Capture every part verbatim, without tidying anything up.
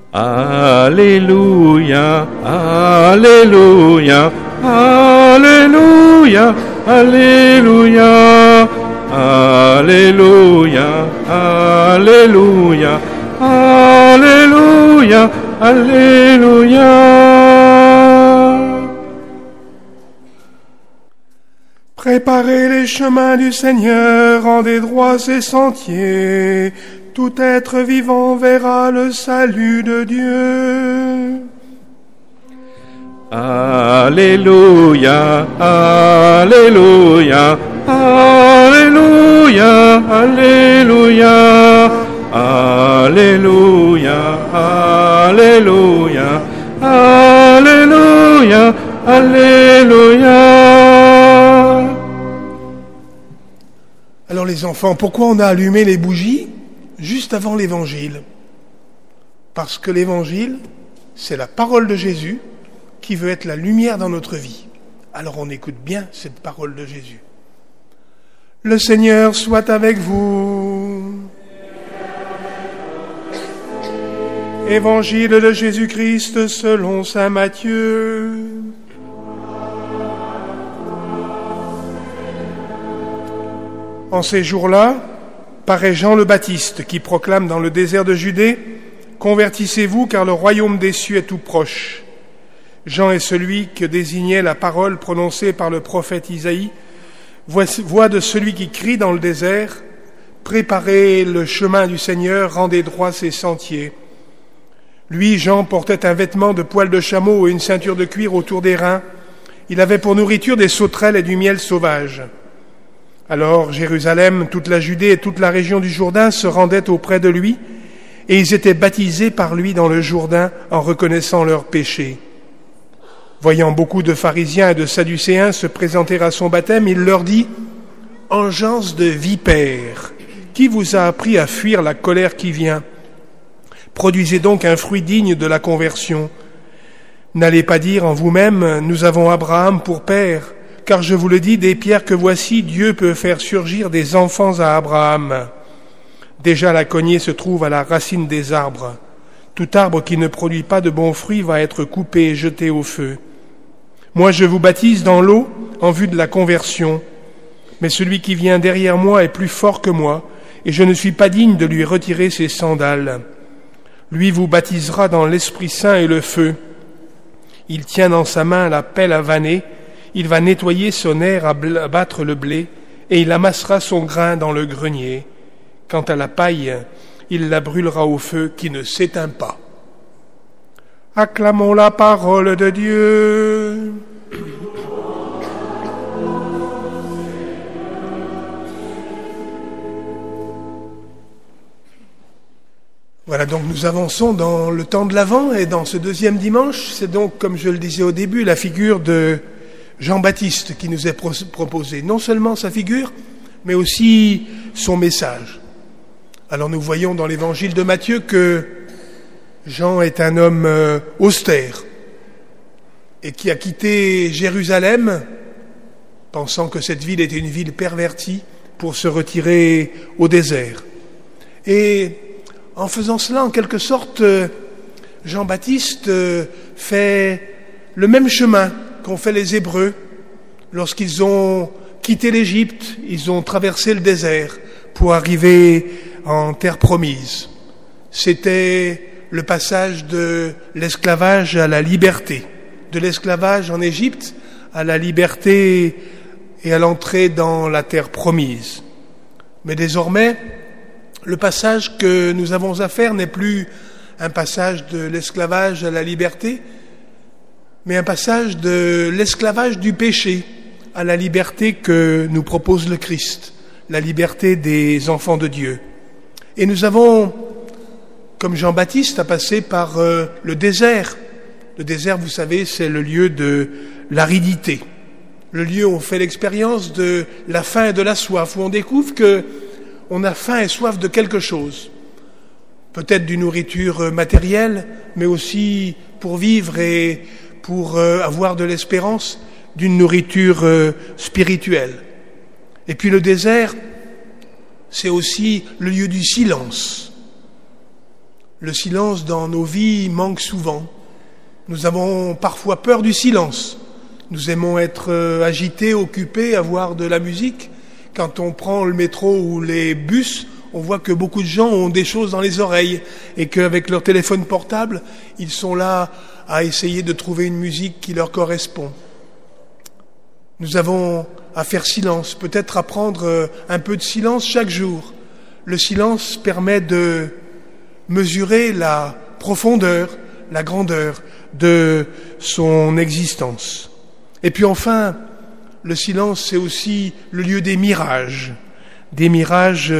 Alléluia, Alléluia, Alléluia, Alléluia, Alléluia, Alléluia, Alléluia, Alléluia. Préparez les chemins du Seigneur, rendez droits ses sentiers. Tout être vivant verra le salut de Dieu. Alléluia, Alléluia, Alléluia, Alléluia, Alléluia, Alléluia, Alléluia, Alléluia. Alors les enfants, pourquoi on a allumé les bougies juste avant l'évangile? Parce que l'évangile, c'est la parole de Jésus qui veut être la lumière dans notre vie. Alors on écoute bien cette parole de Jésus. Le Seigneur soit avec vous. Évangile de Jésus-Christ selon saint Matthieu. En ces jours-là, paraît Jean le Baptiste qui proclame dans le désert de Judée « Convertissez-vous car le royaume des cieux est tout proche ». Jean est celui que désignait la parole prononcée par le prophète Isaïe, voix de celui qui crie dans le désert « Préparez le chemin du Seigneur, rendez droits ses sentiers ». Lui, Jean, portait un vêtement de poil de chameau et une ceinture de cuir autour des reins. Il avait pour nourriture des sauterelles et du miel sauvage. Alors Jérusalem, toute la Judée et toute la région du Jourdain se rendaient auprès de lui, et ils étaient baptisés par lui dans le Jourdain en reconnaissant leurs péchés. Voyant beaucoup de pharisiens et de sadducéens se présenter à son baptême, il leur dit « Engeance de vipères, qui vous a appris à fuir la colère qui vient ? Produisez donc un fruit digne de la conversion. N'allez pas dire en vous-même « Nous avons Abraham pour père », car je vous le dis, des pierres que voici, Dieu peut faire surgir des enfants à Abraham. Déjà la cognée se trouve à la racine des arbres. Tout arbre qui ne produit pas de bons fruits va être coupé et jeté au feu. Moi je vous baptise dans l'eau en vue de la conversion, mais celui qui vient derrière moi est plus fort que moi, et je ne suis pas digne de lui retirer ses sandales. Lui vous baptisera dans l'Esprit Saint et le feu. Il tient dans sa main la pelle à vanner. Il va nettoyer son aire à battre le blé, et il amassera son grain dans le grenier. Quant à la paille, il la brûlera au feu qui ne s'éteint pas. Acclamons la parole de Dieu. Voilà, donc nous avançons dans le temps de l'Avent, et dans ce deuxième dimanche, c'est donc, comme je le disais au début, la figure de Jean-Baptiste qui nous est pro- proposé, non seulement sa figure, mais aussi son message. Alors nous voyons dans l'évangile de Matthieu que Jean est un homme euh, austère et qui a quitté Jérusalem, pensant que cette ville était une ville pervertie, pour se retirer au désert. Et en faisant cela, en quelque sorte, Jean-Baptiste euh, fait le même chemin qu'ont fait les Hébreux lorsqu'ils ont quitté l'Égypte, ils ont traversé le désert pour arriver en terre promise. C'était le passage de l'esclavage à la liberté, de l'esclavage en Égypte à la liberté et à l'entrée dans la terre promise. Mais désormais, le passage que nous avons à faire n'est plus un passage de l'esclavage à la liberté, mais un passage de l'esclavage du péché à la liberté que nous propose le Christ, la liberté des enfants de Dieu. Et nous avons, comme Jean-Baptiste, à passer par euh, le désert. Le désert, vous savez, c'est le lieu de l'aridité, le lieu où on fait l'expérience de la faim et de la soif, où on découvre que on a faim et soif de quelque chose, peut-être d'une nourriture matérielle, mais aussi pour vivre et pour euh, avoir de l'espérance, d'une nourriture euh, spirituelle. Et puis le désert, c'est aussi le lieu du silence. Le silence dans nos vies manque souvent. Nous avons parfois peur du silence. Nous aimons être agités, occupés, avoir de la musique. Quand on prend le métro ou les bus, on voit que beaucoup de gens ont des choses dans les oreilles et qu'avec leur téléphone portable, ils sont là à essayer de trouver une musique qui leur correspond. Nous avons à faire silence, peut-être à prendre un peu de silence chaque jour. Le silence permet de mesurer la profondeur, la grandeur de son existence. Et puis enfin, le silence, c'est aussi le lieu des mirages, des mirages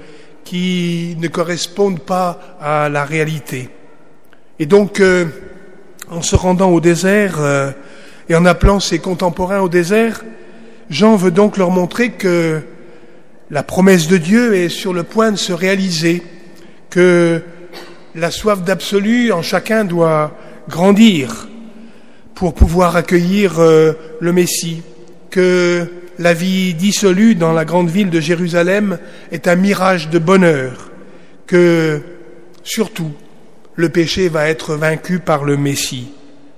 qui ne correspondent pas à la réalité. Et donc, euh, en se rendant au désert euh, et en appelant ses contemporains au désert, Jean veut donc leur montrer que la promesse de Dieu est sur le point de se réaliser, que la soif d'absolu en chacun doit grandir pour pouvoir accueillir euh, le Messie, que la vie dissolue dans la grande ville de Jérusalem est un mirage de bonheur, que surtout le péché va être vaincu par le Messie.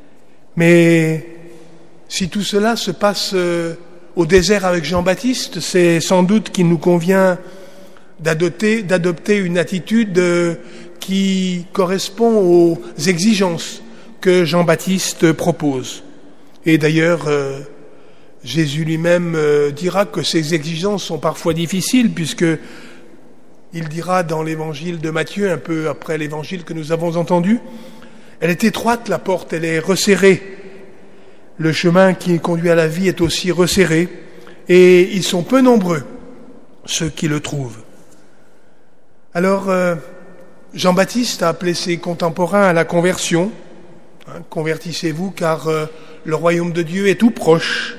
Mais si tout cela se passe euh, au désert avec Jean-Baptiste, c'est sans doute qu'il nous convient d'adopter, d'adopter une attitude euh, qui correspond aux exigences que Jean-Baptiste propose. Et d'ailleurs, euh, Jésus lui-même euh, dira que ces exigences sont parfois difficiles, puisque il dira dans l'évangile de Matthieu, un peu après l'évangile que nous avons entendu, elle est étroite la porte, elle est resserrée. Le chemin qui conduit à la vie est aussi resserré, et ils sont peu nombreux, ceux qui le trouvent. Alors, euh, Jean-Baptiste a appelé ses contemporains à la conversion. Hein, convertissez-vous, car euh, le royaume de Dieu est tout proche.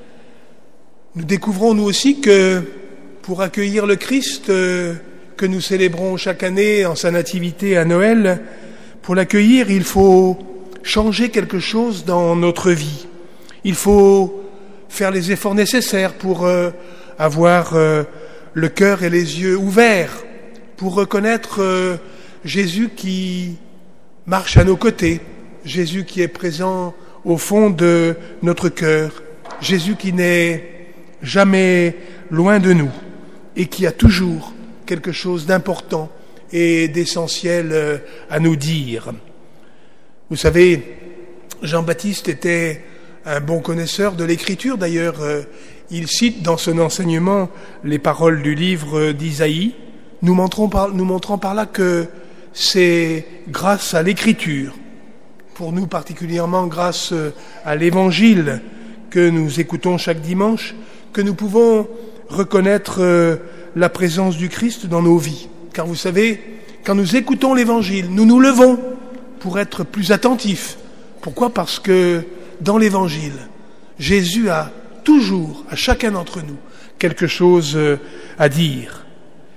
Nous découvrons nous aussi que pour accueillir le Christ euh, que nous célébrons chaque année en sa nativité à Noël, pour l'accueillir, il faut changer quelque chose dans notre vie. Il faut faire les efforts nécessaires pour euh, avoir euh, le cœur et les yeux ouverts, pour reconnaître euh, Jésus qui marche à nos côtés, Jésus qui est présent au fond de notre cœur, Jésus qui n'est jamais loin de nous et qui a toujours quelque chose d'important et d'essentiel à nous dire. Vous savez, Jean-Baptiste était un bon connaisseur de l'Écriture. D'ailleurs, il cite dans son enseignement les paroles du livre d'Isaïe, nous montrons par, nous montrant par là que c'est grâce à l'Écriture, pour nous particulièrement grâce à l'Évangile que nous écoutons chaque dimanche, que nous pouvons reconnaître euh, la présence du Christ dans nos vies. Car vous savez, quand nous écoutons l'Évangile, nous nous levons pour être plus attentifs. Pourquoi ? Parce que dans l'Évangile, Jésus a toujours, à chacun d'entre nous, quelque chose euh, à dire.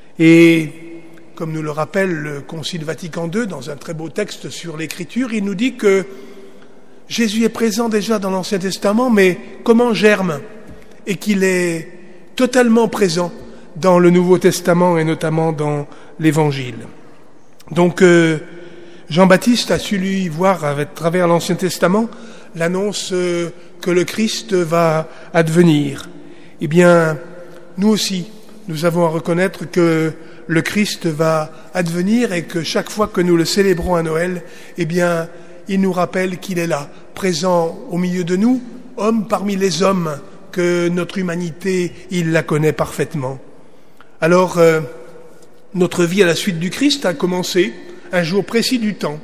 Et comme nous le rappelle le Concile Vatican deux, dans un très beau texte sur l'Écriture, il nous dit que Jésus est présent déjà dans l'Ancien Testament, mais comme en germe, et qu'il est totalement présent dans le Nouveau Testament et notamment dans l'Évangile. Donc euh, Jean-Baptiste a su lui voir à travers l'Ancien Testament l'annonce euh, que le Christ va advenir. Eh bien, nous aussi, nous avons à reconnaître que le Christ va advenir et que chaque fois que nous le célébrons à Noël, eh bien, il nous rappelle qu'il est là, présent au milieu de nous, homme parmi les hommes, que notre humanité, il la connaît parfaitement. Alors, euh, notre vie à la suite du Christ a commencé un jour précis du temps.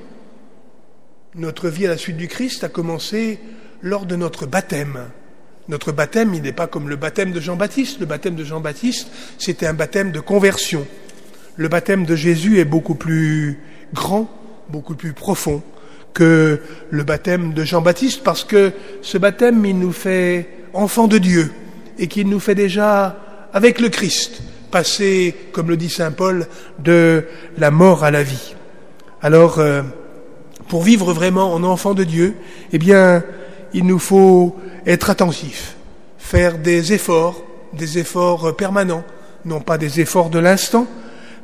Notre vie à la suite du Christ a commencé lors de notre baptême. Notre baptême, il n'est pas comme le baptême de Jean-Baptiste. Le baptême de Jean-Baptiste, c'était un baptême de conversion. Le baptême de Jésus est beaucoup plus grand, beaucoup plus profond que le baptême de Jean-Baptiste, parce que ce baptême, il nous fait enfants de Dieu et qu'il nous fait déjà, avec le Christ, passer, comme le dit saint Paul, de la mort à la vie. Alors, euh, pour vivre vraiment en enfants de Dieu, eh bien, il nous faut être attentifs, faire des efforts, des efforts permanents, non pas des efforts de l'instant,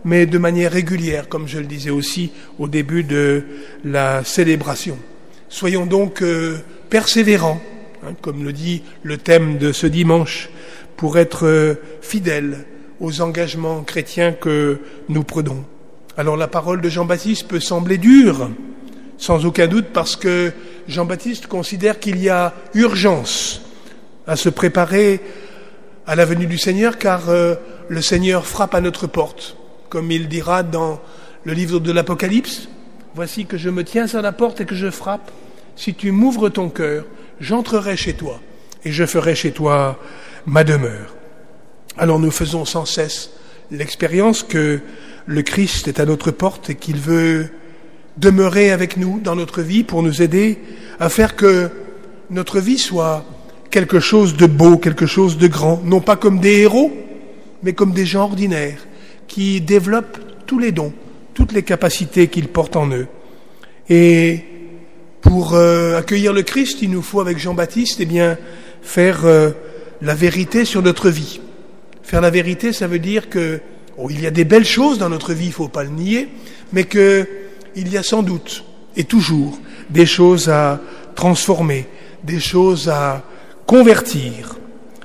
mais de manière régulière, comme je le disais aussi au début de la célébration. Soyons donc euh, persévérants, hein, comme le dit le thème de ce dimanche, pour être euh, fidèles aux engagements chrétiens que nous prenons. Alors la parole de Jean-Baptiste peut sembler dure, sans aucun doute, parce que Jean-Baptiste considère qu'il y a urgence à se préparer à la venue du Seigneur, car euh, le Seigneur frappe à notre porte. Comme il dira dans le livre de l'Apocalypse, « Voici que je me tiens à la porte et que je frappe. Si tu m'ouvres ton cœur, j'entrerai chez toi et je ferai chez toi ma demeure. » Alors nous faisons sans cesse l'expérience que le Christ est à notre porte et qu'il veut demeurer avec nous dans notre vie pour nous aider à faire que notre vie soit quelque chose de beau, quelque chose de grand, non pas comme des héros, mais comme des gens ordinaires qui développent tous les dons, toutes les capacités qu'ils portent en eux. Et pour euh, accueillir le Christ, il nous faut, avec Jean-Baptiste, eh bien, faire euh, la vérité sur notre vie. Faire la vérité, ça veut dire que oh, il y a des belles choses dans notre vie, il ne faut pas le nier, mais que il y a sans doute et toujours des choses à transformer, des choses à convertir.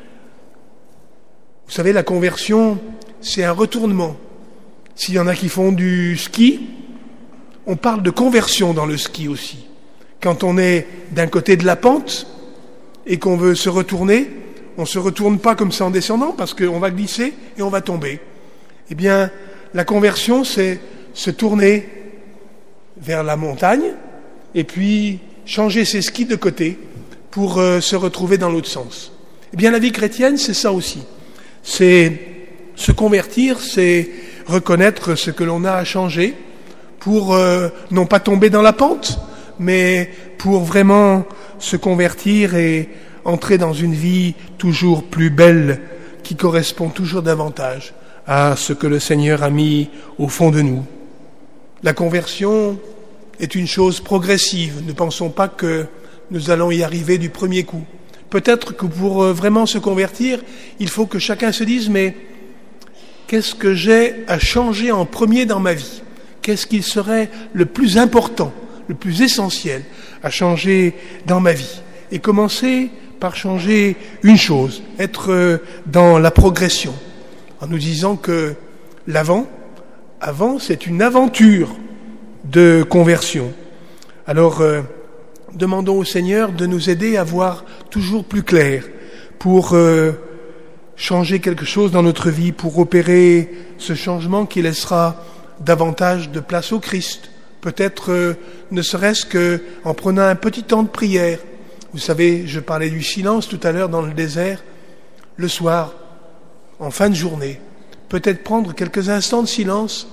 Vous savez, la conversion, c'est un retournement. S'il y en a qui font du ski, on parle de conversion dans le ski aussi. Quand on est d'un côté de la pente et qu'on veut se retourner, on ne se retourne pas comme ça en descendant parce qu'on va glisser et on va tomber. Eh bien, la conversion, c'est se tourner vers la montagne et puis changer ses skis de côté pour euh, se retrouver dans l'autre sens. Eh bien, la vie chrétienne, c'est ça aussi. C'est se convertir, c'est reconnaître ce que l'on a à changer pour euh, non pas tomber dans la pente, mais pour vraiment se convertir et entrer dans une vie toujours plus belle qui correspond toujours davantage à ce que le Seigneur a mis au fond de nous. La conversion est une chose progressive. Ne pensons pas que nous allons y arriver du premier coup. Peut-être que pour vraiment se convertir, il faut que chacun se dise, mais qu'est-ce que j'ai à changer en premier dans ma vie ? Qu'est-ce qui serait le plus important, le plus essentiel à changer dans ma vie ? Et commencer par changer une chose, être dans la progression, en nous disant que l'avant, avant, c'est une aventure de conversion. Alors, euh, demandons au Seigneur de nous aider à voir toujours plus clair pour euh, changer quelque chose dans notre vie, pour opérer ce changement qui laissera davantage de place au Christ. Peut-être euh, ne serait-ce qu'en prenant un petit temps de prière. Vous savez, je parlais du silence tout à l'heure dans le désert. Le soir, en fin de journée, peut-être prendre quelques instants de silence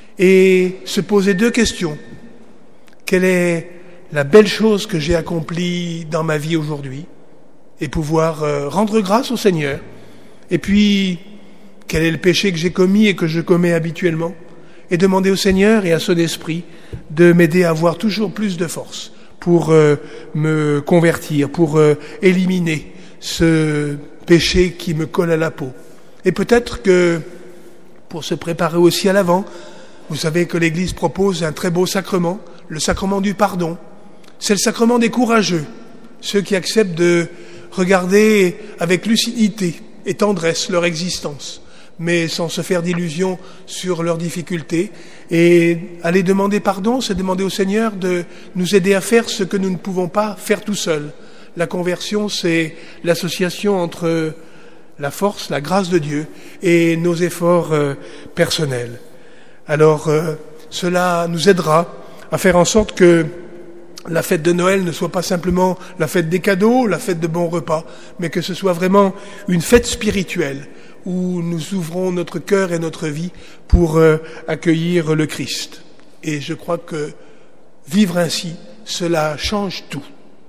et se poser deux questions. Quelle est la belle chose que j'ai accomplie dans ma vie aujourd'hui? Et pouvoir euh, rendre grâce au Seigneur. Et puis, quel est le péché que j'ai commis et que je commets habituellement? Et demander au Seigneur et à son esprit de m'aider à avoir toujours plus de force pour euh, me convertir, pour euh, éliminer ce péché qui me colle à la peau. Et peut-être que, pour se préparer aussi à l'avant, vous savez que l'Église propose un très beau sacrement, le sacrement du pardon. C'est le sacrement des courageux, ceux qui acceptent de regarder avec lucidité et tendresse leur existence, mais sans se faire d'illusions sur leurs difficultés. Et aller demander pardon, c'est demander au Seigneur de nous aider à faire ce que nous ne pouvons pas faire tout seuls. La conversion, c'est l'association entre la force, la grâce de Dieu et nos efforts euh, personnels. Alors, euh, cela nous aidera à faire en sorte que la fête de Noël ne soit pas simplement la fête des cadeaux, la fête de bons repas, mais que ce soit vraiment une fête spirituelle où nous ouvrons notre cœur et notre vie pour euh, accueillir le Christ. Et je crois que vivre ainsi, cela change tout.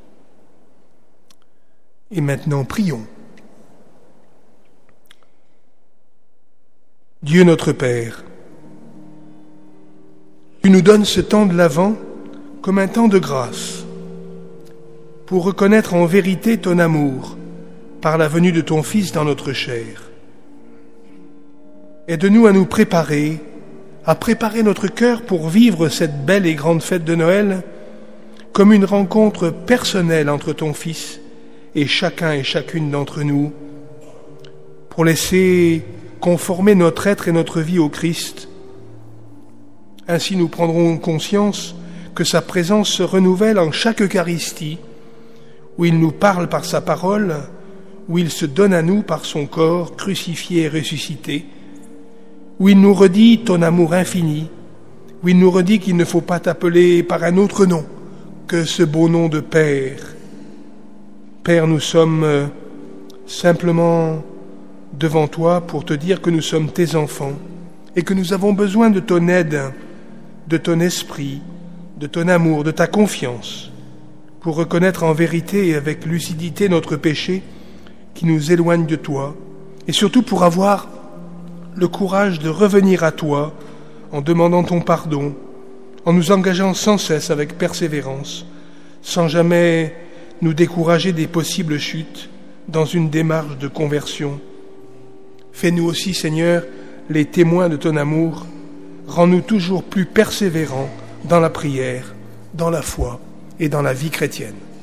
Et maintenant, prions. Dieu notre Père, tu nous donnes ce temps de l'Avent comme un temps de grâce pour reconnaître en vérité ton amour par la venue de ton Fils dans notre chair. Aide-nous à nous préparer à préparer notre cœur pour vivre cette belle et grande fête de Noël comme une rencontre personnelle entre ton Fils et chacun et chacune d'entre nous, pour laisser conformer notre être et notre vie au Christ. Ainsi nous prendrons conscience que sa présence se renouvelle en chaque Eucharistie, où il nous parle par sa parole, où il se donne à nous par son corps crucifié et ressuscité, où il nous redit ton amour infini, où il nous redit qu'il ne faut pas t'appeler par un autre nom que ce beau nom de Père. Père, nous sommes simplement devant toi pour te dire que nous sommes tes enfants et que nous avons besoin de ton aide, de ton esprit, de ton amour, de ta confiance, pour reconnaître en vérité et avec lucidité notre péché qui nous éloigne de toi, et surtout pour avoir le courage de revenir à toi en demandant ton pardon, en nous engageant sans cesse avec persévérance, sans jamais nous décourager des possibles chutes dans une démarche de conversion. Fais-nous aussi, Seigneur, les témoins de ton amour. Rends-nous toujours plus persévérants dans la prière, dans la foi et dans la vie chrétienne.